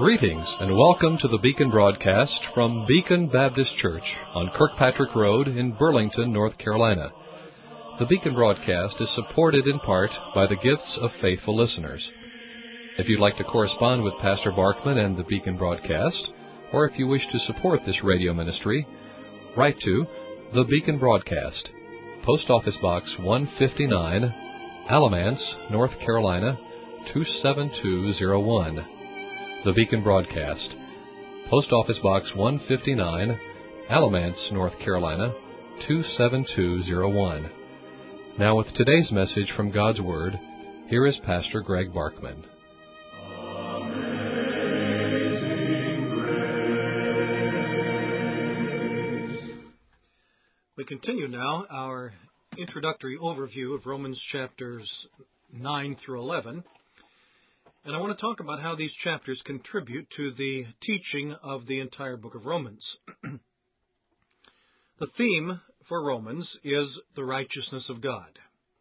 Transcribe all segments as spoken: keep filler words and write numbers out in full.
Greetings and welcome to the Beacon broadcast from Beacon Baptist Church on Kirkpatrick Road in Burlington, North Carolina. The Beacon broadcast is supported in part by the gifts of faithful listeners. If you'd like to correspond with Pastor Barkman and the Beacon broadcast, or if you wish to support this radio ministry, write to The Beacon Broadcast, Post Office Box one fifty-nine, Alamance, North Carolina, two seven two zero one. The Beacon Broadcast, Post Office Box one fifty-nine, Alamance, North Carolina, two seven two zero one. Now with today's message from God's Word, here is Pastor Greg Barkman. We continue now our introductory overview of Romans chapters nine through eleven. And I want to talk about how these chapters contribute to the teaching of the entire book of Romans. The theme for Romans is the righteousness of God.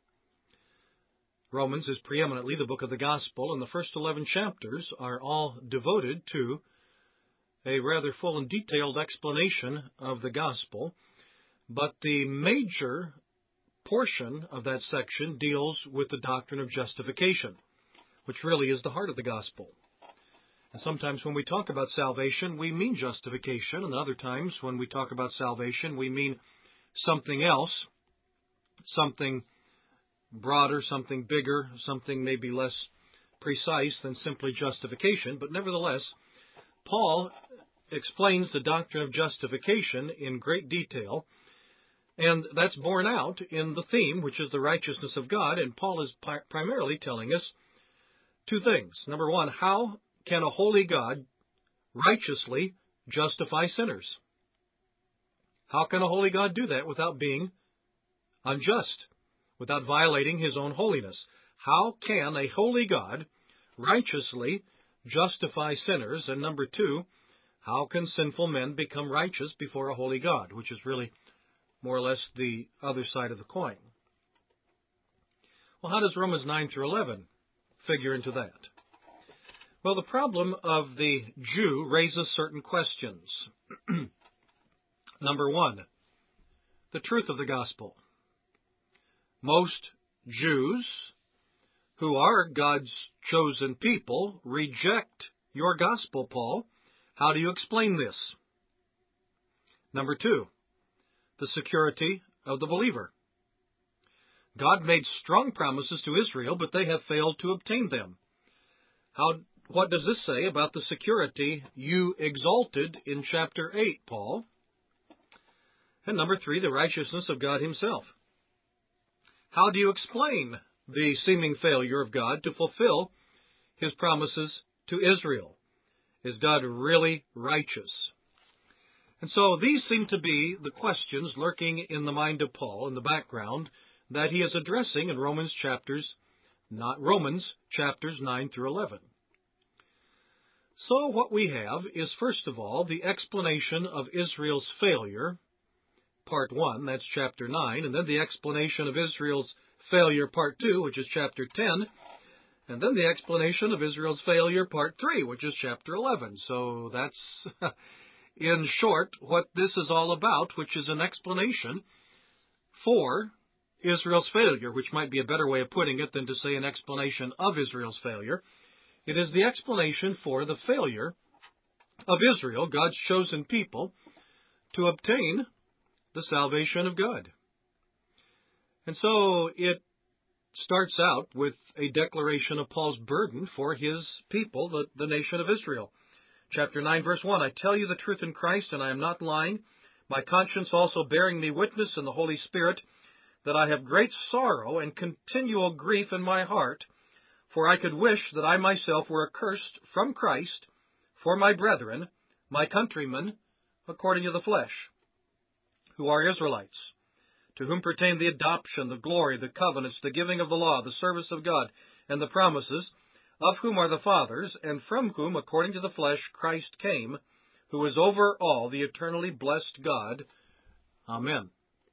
Romans is preeminently the book of the gospel, and the first eleven chapters are all devoted to a rather full and detailed explanation of the gospel. But the major portion of that section deals with the doctrine of justification, which really is the heart of the gospel. And sometimes when we talk about salvation, we mean justification, and other times when we talk about salvation, we mean something else, something broader, something bigger, something maybe less precise than simply justification. But nevertheless, Paul explains the doctrine of justification in great detail, and that's borne out in the theme, which is the righteousness of God, and Paul is pri- primarily telling us two things. Number one, how can a holy God righteously justify sinners? How can a holy God do that without being unjust, without violating his own holiness? How can a holy God righteously justify sinners? And number two, how can sinful men become righteous before a holy God, which is really more or less the other side of the coin. Well, how does Romans nine through eleven figure into that? Well, the problem of the Jew raises certain questions. Number one, the truth of the gospel. Most Jews who are God's chosen people reject your gospel, Paul. How do you explain this? Number two, the security of the believer. God made strong promises to Israel, but they have failed to obtain them. How, what does this say about the security you exalted in chapter eight, Paul? And number three, the righteousness of God himself. How do you explain the seeming failure of God to fulfill his promises to Israel? Is God really righteous? And so these seem to be the questions lurking in the mind of Paul in the background that he is addressing in Romans chapters, not Romans chapters nine through eleven. So what we have is, first of all, the explanation of Israel's failure, part one, that's chapter nine, and then the explanation of Israel's failure, part two, which is chapter ten, and then the explanation of Israel's failure, part three, which is chapter eleven. So that's in short, what this is all about, which is an explanation for Israel's failure, which might be a better way of putting it than to say an explanation of Israel's failure. It is the explanation for the failure of Israel, God's chosen people, to obtain the salvation of God. And so it starts out with a declaration of Paul's burden for his people, the, the nation of Israel. Chapter nine, verse one, I tell you the truth in Christ, and I am not lying, my conscience also bearing me witness in the Holy Spirit, that I have great sorrow and continual grief in my heart, for I could wish that I myself were accursed from Christ for my brethren, my countrymen, according to the flesh, who are Israelites, to whom pertain the adoption, the glory, the covenants, the giving of the law, the service of God, and the promises, of whom are the fathers, and from whom, according to the flesh, Christ came, who is over all, the eternally blessed God. Amen.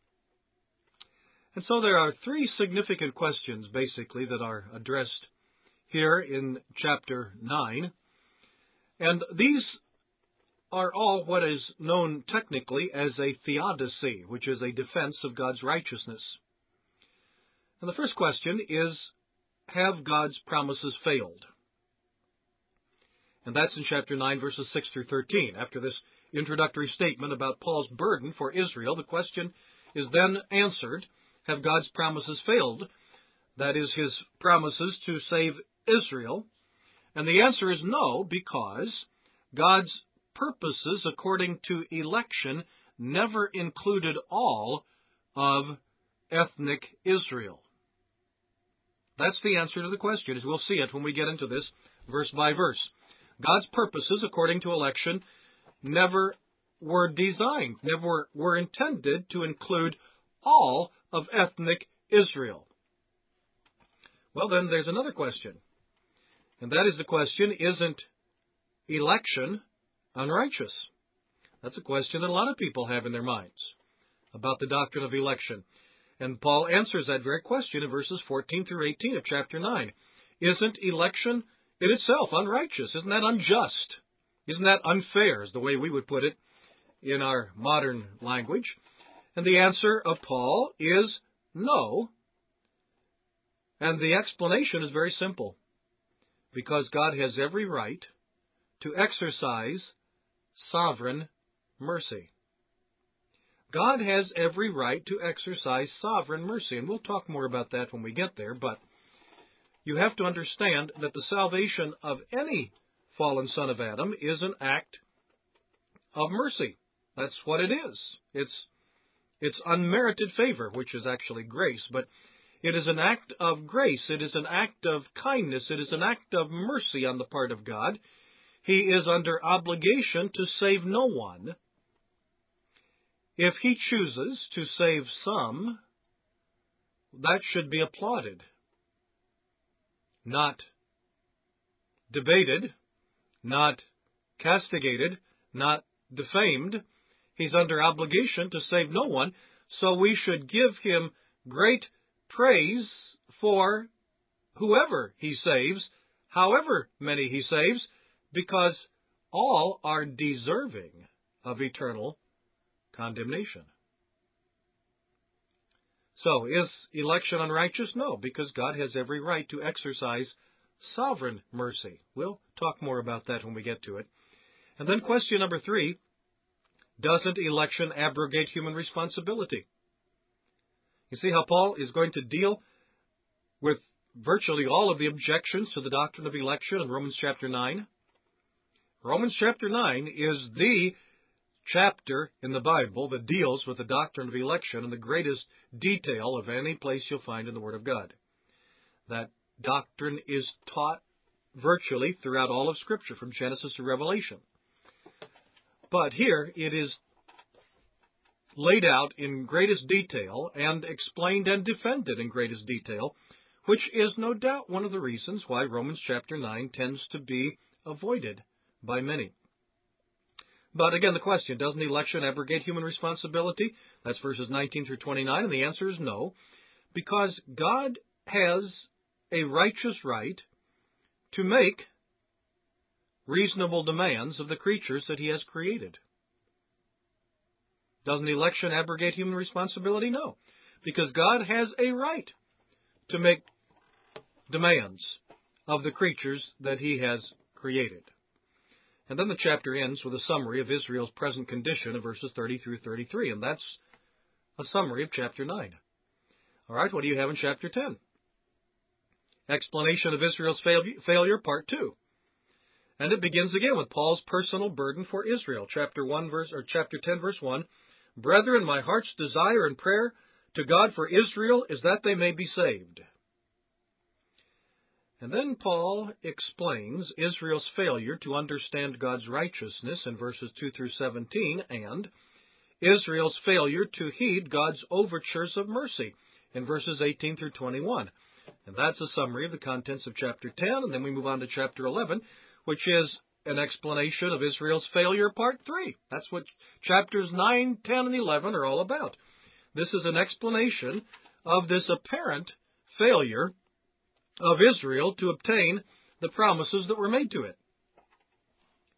And so there are three significant questions, basically, that are addressed here in chapter nine. And these are all what is known technically as a theodicy, which is a defense of God's righteousness. And the first question is, have God's promises failed? And that's in chapter nine, verses six through thirteen. After this introductory statement about Paul's burden for Israel, the question is then answered, have God's promises failed? That is, his promises to save Israel. And the answer is no, because God's purposes according to election never included all of ethnic Israel. That's the answer to the question, as we'll see it when we get into this verse by verse. God's purposes according to election never were designed, never were intended to include all of ethnic Israel. Well, then there's another question. And that is the question, isn't election unrighteous? That's a question that a lot of people have in their minds about the doctrine of election. And Paul answers that very question in verses fourteen through eighteen of chapter nine. Isn't election in itself unrighteous? Isn't that unjust? Isn't that unfair, is the way we would put it in our modern language? And the answer of Paul is no. And the explanation is very simple. Because God has every right to exercise sovereign mercy. God has every right to exercise sovereign mercy, and we'll talk more about that when we get there, but you have to understand that the salvation of any fallen son of Adam is an act of mercy. That's what it is. It's, it's unmerited favor, which is actually grace, but it is an act of grace. It is an act of kindness. It is an act of mercy on the part of God. He is under obligation to save no one. If he chooses to save some, that should be applauded, not debated, not castigated, not defamed. He's under obligation to save no one, so we should give him great praise for whoever he saves, however many he saves, because all are deserving of eternal condemnation. So, is election unrighteous? No, because God has every right to exercise sovereign mercy. We'll talk more about that when we get to it. And then question number three, doesn't election abrogate human responsibility? You see how Paul is going to deal with virtually all of the objections to the doctrine of election in Romans chapter nine? Romans chapter nine is the chapter in the Bible that deals with the doctrine of election in the greatest detail of any place you'll find in the Word of God. That doctrine is taught virtually throughout all of Scripture, from Genesis to Revelation. But here it is laid out in greatest detail and explained and defended in greatest detail, which is no doubt one of the reasons why Romans chapter nine tends to be avoided by many. But again, the question, doesn't election abrogate human responsibility? That's verses nineteen through twenty-nine, and the answer is no, because God has a righteous right to make reasonable demands of the creatures that He has created. Doesn't election abrogate human responsibility? No, because God has a right to make demands of the creatures that He has created. And then the chapter ends with a summary of Israel's present condition in verses thirty through thirty-three, and that's a summary of chapter nine. All right, what do you have in chapter ten? Explanation of Israel's fail- failure, part two. And it begins again with Paul's personal burden for Israel. Chapter one, verse or chapter ten, verse one. Brethren, my heart's desire and prayer to God for Israel is that they may be saved. And then Paul explains Israel's failure to understand God's righteousness in verses two through seventeen, and Israel's failure to heed God's overtures of mercy in verses eighteen through twenty-one. And that's a summary of the contents of chapter ten, and then we move on to chapter eleven, which is an explanation of Israel's failure, part three. That's what chapters nine, ten, and eleven are all about. This is an explanation of this apparent failure of Israel to obtain the promises that were made to it.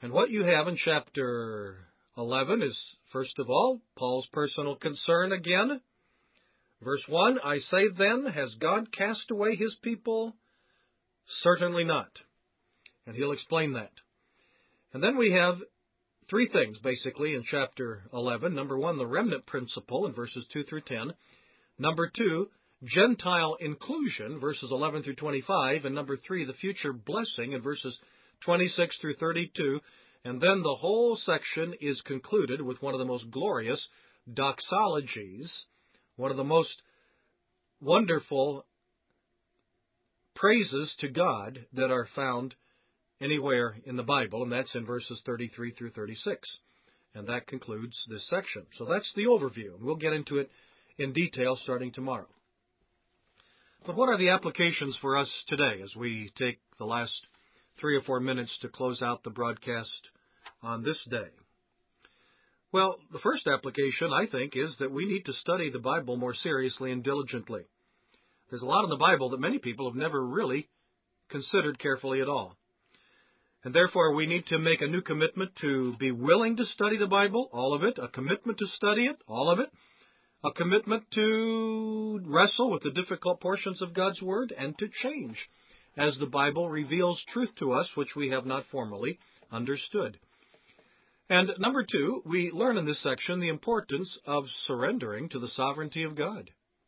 And what you have in chapter eleven is, first of all, Paul's personal concern again. Verse one, I say then, has God cast away his people? Certainly not. And he'll explain that. And then we have three things, basically, in chapter eleven. Number one, the remnant principle in verses two through ten. Number two, Gentile inclusion, verses eleven through twenty-five. And number three, the future blessing in verses twenty-six through thirty-two. And then the whole section is concluded with one of the most glorious doxologies, one of the most wonderful praises to God that are found anywhere in the Bible, and that's in verses thirty-three through thirty-six. And that concludes this section. So that's the overview, and we'll get into it in detail starting tomorrow. But what are the applications for us today as we take the last three or four minutes to close out the broadcast on this day? Well, the first application, I think, is that we need to study the Bible more seriously and diligently. There's a lot in the Bible that many people have never really considered carefully at all. And therefore, we need to make a new commitment to be willing to study the Bible, all of it, a commitment to study it, all of it, a commitment to wrestle with the difficult portions of God's Word, and to change as the Bible reveals truth to us which we have not formally understood. And number two, we learn in this section the importance of surrendering to the sovereignty of God.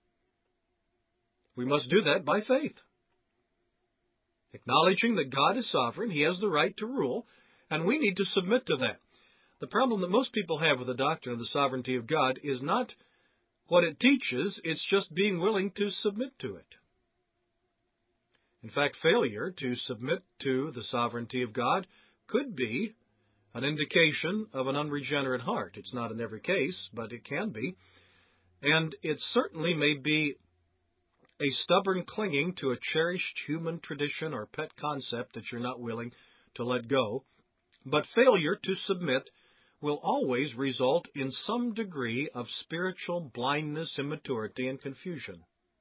We must do that by faith. Acknowledging that God is sovereign, He has the right to rule, and we need to submit to that. The problem that most people have with the doctrine of the sovereignty of God is not what it teaches, it's just being willing to submit to it. In fact, failure to submit to the sovereignty of God could be an indication of an unregenerate heart. It's not in every case, but it can be. And it certainly may be a stubborn clinging to a cherished human tradition or pet concept that you're not willing to let go. But failure to submit will always result in some degree of spiritual blindness, immaturity, and confusion.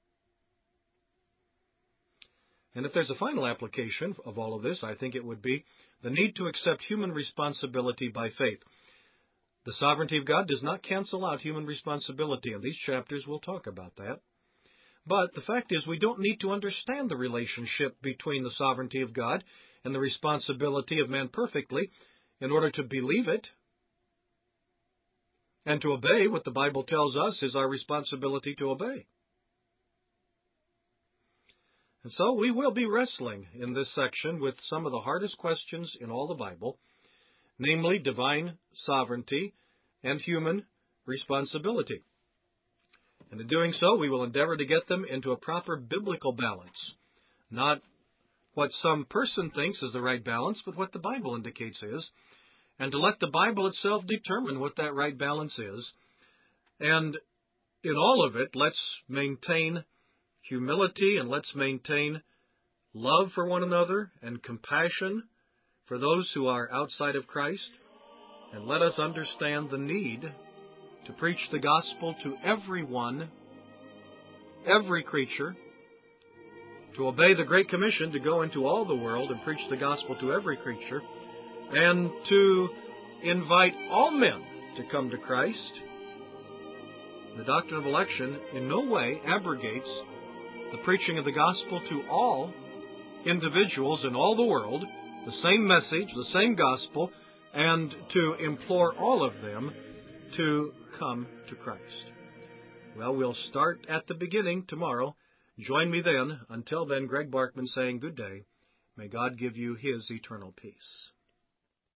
And if there's a final application of all of this, I think it would be the need to accept human responsibility by faith. The sovereignty of God does not cancel out human responsibility, and these chapters will talk about that. But the fact is, we don't need to understand the relationship between the sovereignty of God and the responsibility of man perfectly in order to believe it. And to obey what the Bible tells us is our responsibility to obey. And so we will be wrestling in this section with some of the hardest questions in all the Bible, namely divine sovereignty and human responsibility. And in doing so, we will endeavor to get them into a proper biblical balance. Not what some person thinks is the right balance, but what the Bible indicates is. And to let the Bible itself determine what that right balance is. And in all of it, let's maintain humility and let's maintain love for one another and compassion for those who are outside of Christ. And let us understand the need to preach the gospel to everyone, every creature, to obey the Great Commission to go into all the world and preach the gospel to every creature, and to invite all men to come to Christ. The doctrine of election in no way abrogates the preaching of the gospel to all individuals in all the world, the same message, the same gospel, and to implore all of them to come to Christ. Well, we'll start at the beginning tomorrow. Join me then. Until then, Greg Barkman saying good day. May God give you His eternal peace.